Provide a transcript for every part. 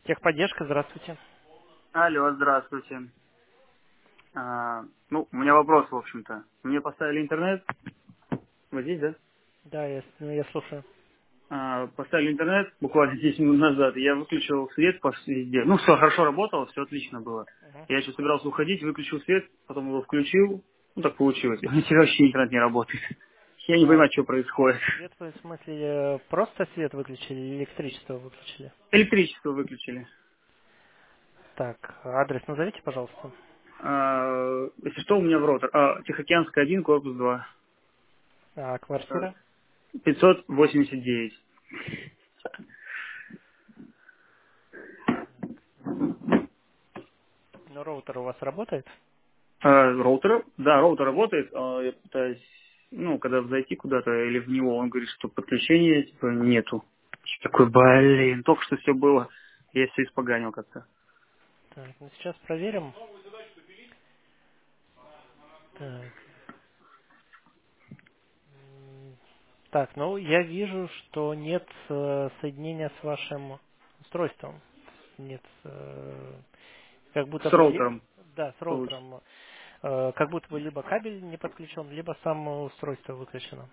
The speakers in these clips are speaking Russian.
Техподдержка, здравствуйте. Алло, здравствуйте. У меня вопрос, в общем-то. Мне поставили интернет, вот здесь, да? Да, я слушаю. Поставили интернет буквально 10 минут назад, и я выключил свет везде. Ну, все хорошо работало, все отлично было. Мгм. Я еще собирался уходить, выключил свет, потом его включил. Ну, так получилось. У меня теперь вообще интернет не работает. Я не А понимаю, что происходит. свет, вы, в смысле, просто свет выключили или электричество выключили? Электричество выключили. Так, адрес назовите, пожалуйста. Если что, у меня в роутер. Тихоокеанская 1, корпус 2. А квартира? 589. Ну, роутер у вас работает? Роутер, да, роутер работает. Я пытаюсь, когда зайти куда-то или в него, он говорит, что подключения типа нету. Я такой, блин, только что все было. Я все испоганил как-то. Так, ну сейчас проверим. Так, так, ну я вижу, что нет соединения с вашим устройством. Нет, как будто С бы, роутером да, с получится. роутером, как будто бы либо кабель не подключен, либо само устройство выключено.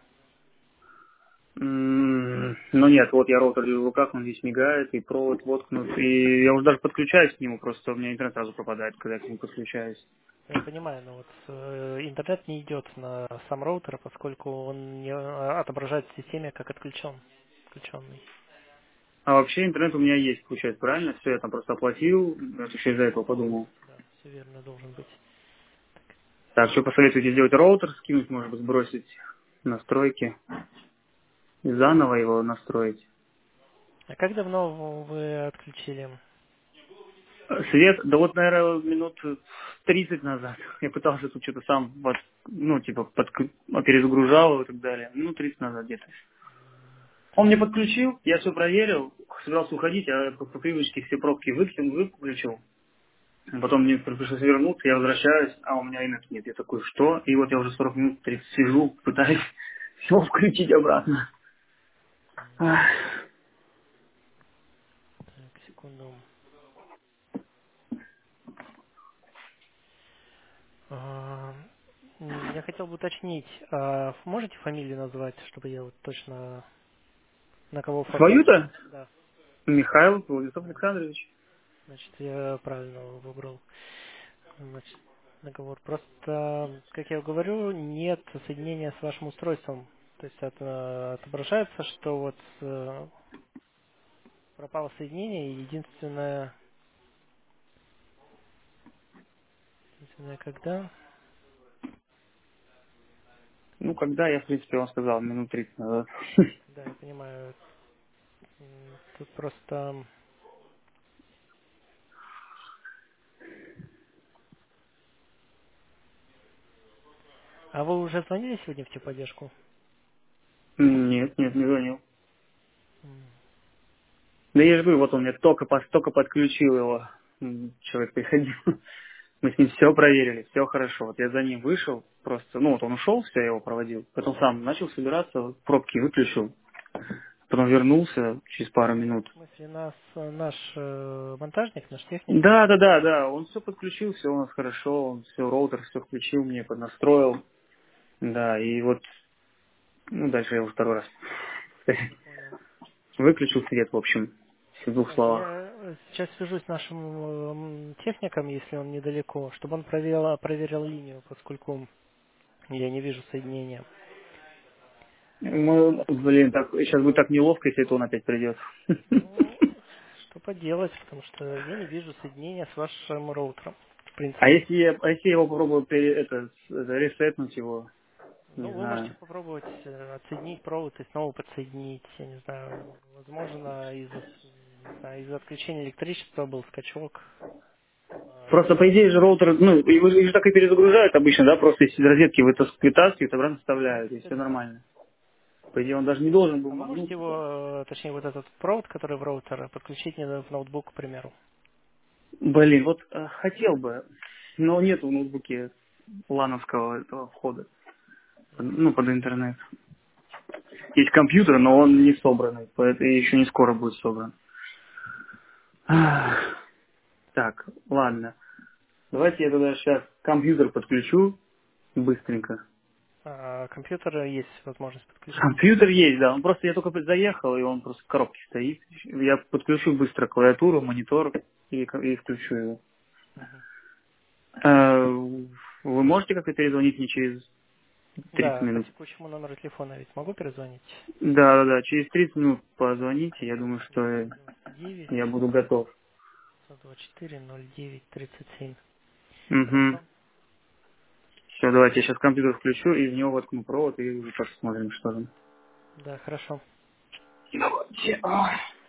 Но нет, вот я роутер держу в руках, он здесь мигает, и провод воткнут. И я уже даже подключаюсь к нему, просто у меня интернет сразу пропадает, когда я к нему подключаюсь. Я понимаю, но вот интернет не идет на сам роутер, поскольку он не отображает в системе как отключенный. А вообще интернет у меня есть, получается, правильно? Все, я там просто оплатил, я еще из-за этого подумал. Да, все верно должен быть. Так, что посоветуете сделать роутер, скинуть, может быть, сбросить настройки и заново его настроить. А как давно вы отключили? Свет, да вот, наверное, минут 30 назад. Я пытался тут что-то сам, перезагружал и так далее. Минут 30 назад где-то. Он мне подключил, я все проверил, собирался уходить, а по привычке все пробки выключил. Потом мне пришлось вернуться, я возвращаюсь, а у меня инет нет. Я такой, что? И вот я уже 40 минут 30 сижу, пытаюсь все включить обратно. Ах. Так, секунду. А, я хотел бы уточнить, можете фамилию назвать, чтобы я вот точно на кого оформляю? Свою-то? Да. Михаил Владислав Да. Александрович. Значит, я правильно выбрал. Значит, договор. Просто, как я говорю, нет соединения с вашим устройством. То есть отображается, что вот пропало соединение, и единственное когда. Ну, когда я, в принципе, он сказал, минут 30 назад. Да, я понимаю. Тут просто. А вы уже звонили сегодня в техподдержку? Нет, нет, не звонил. М. Да я же говорю, вот он мне только подключил его. Человек приходил. Мы с ним все проверили, все хорошо. Вот я за ним вышел, просто, вот он ушел, все, я его проводил. Потом сам начал собираться, пробки выключил. Потом вернулся через пару минут. В смысле, наш монтажник, наш техник. Да, да, да, да, он все подключил, все у нас хорошо, он все, роутер все включил мне, поднастроил. Да, и вот, дальше я уже второй раз Я понял. выключил свет, в общем, в двух Так, словах. я сейчас свяжусь с нашим техником, если он недалеко, чтобы он проверил линию, поскольку я не вижу соединения. Блин, так, сейчас будет так неловко, если это он опять придет. Ну, что поделать, потому что я не вижу соединения с вашим роутером, в А принципе. если я его попробую ресетнуть его, Ну, не вы можете знаю. попробовать отсоединить провод и снова подсоединить, я не знаю, возможно, не знаю, из-за отключения электричества был скачок. Просто, по идее же, роутер, их же так и перезагружают обычно, да, просто из розетки вытаскивают, обратно В вставляют, и принципе, все да. нормально. По идее, он даже не должен был А вы можете магнуться. его, точнее, вот этот провод, который в роутер, подключить мне в ноутбук, к примеру? Блин, вот хотел бы, но нет в ноутбуке лановского этого входа, под интернет. Есть компьютер, но он не собранный, поэтому еще не скоро будет собран. Ах, Так, ладно. Давайте я тогда сейчас компьютер подключу быстренько. Компьютер есть возможность подключить. Компьютер есть, да. Он просто, я только заехал, и он просто в коробке стоит. Я подключу быстро клавиатуру, монитор и включу его. Мгм. Э, Вы можете как-то перезвонить мне через 30 Да, по минут? текущему номеру телефона ведь могу перезвонить? Да, да, да. Через 30 минут позвоните. Я думаю, что 999 я буду готов. 124 09 37. Угу. Хорошо? Все, давайте я сейчас компьютер включу и в него воткну провод и уже посмотрим, что там. Да, хорошо. Давайте. Ой.